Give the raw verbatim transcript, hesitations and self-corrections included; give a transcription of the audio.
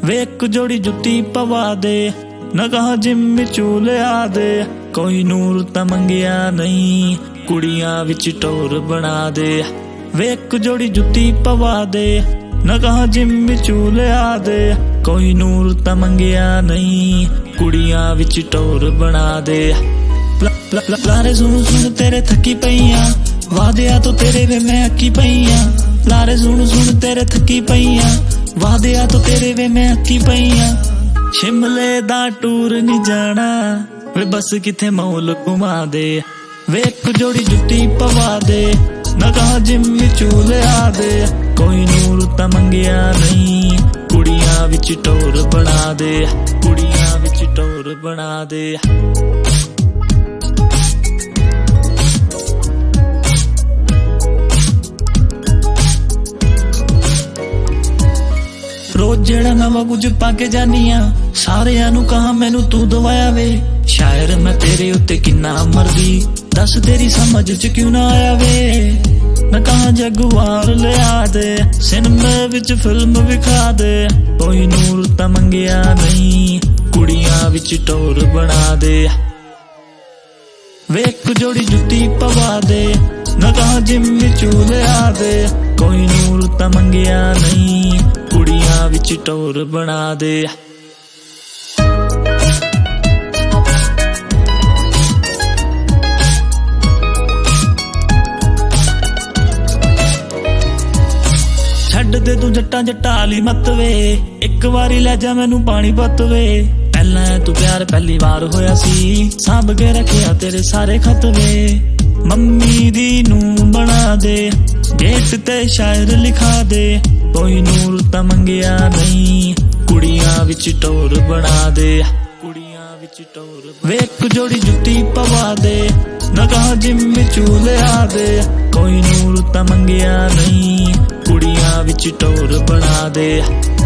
वे एक जोड़ी जुत्ती पवा दे, न कहा जिम चू लिया दे। कोई नूर तां मंगिया नहीं, कुड़ियां विच टोर बना दे। वे एक जोड़ी जुत्ती पवा दे, न कहा जिम चू लिया दे। कोई नूर तां मंगिया नहीं, कुड़ियां विच टोर बना दे। लारे सुन सुन तेरे थकी पईयां, वादिया तो तेरे वे मैं अक्की पईयां। लारे सुन सुन तेरे थकी पईयां, वादिया तो तेरे वे मैं अक्की पईयां। शिमले दा टूर नहीं जाना, वे बस किथे मौल घुमा दे। वे एक जोड़ी जुत्ती पवा दे, न कहा जिम चू लिया दे। कोई नूर तां मंगिया नहीं, कुड़ियां विच टोर बना दे। कुड़ियां विच टोर बना दे। रोज जेड़ा नवा कुछ पाके जानिया, सारियां नू कहा मैनू तू दवाया वे। शायर मैं तेरे उत्ते किन्ना मर्दी, दस तेरी समझ च क्यों ना आया वे। मैं कहा जगुआर लिया दे, सिनेमा विच फिल्म विखा दे। कोई नूर तां मंगिया नहीं, कुड़ियां विच टोर बना दे। वे एक जोड़ी जुत्ती पवा दे, न कहा जिम चू लिया दे। कोई नूर तां मंगिया नहीं, कुड़ियां विच टोर बना दे। छड्ड दे तू जट्टा जट्टा आली मत वे, एक वारी लै जा मैनू पानी पत वे। पहला तू प्यार पहली बार होया सी, सांभ के रखिया तेरे सारे खत वे। मम्मी दी नू बना दे, गेट ते शायर लिखा दे। कोई नूर तां मंगिया नहीं, कुड़ियां विच टोर बना दे। कुड़ियां विच टोर। वे एक जोड़ी जुत्ती पवा दे, न कहा जिम चू लिया दे। कोई नूर तां मंगिया नहीं, कुड़ियां विच टोर बना दे।